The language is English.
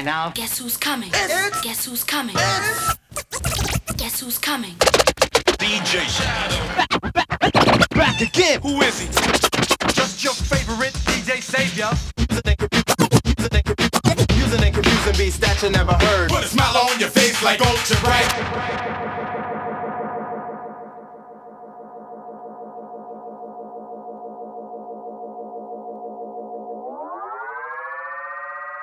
And now, guess who's coming? Guess who's coming? Guess who's coming? DJ Shadow. Back again. Who is he? Just your favorite DJ Savior. Using and confusing beats that you never heard. Put a smile on your face like Ultra Bright.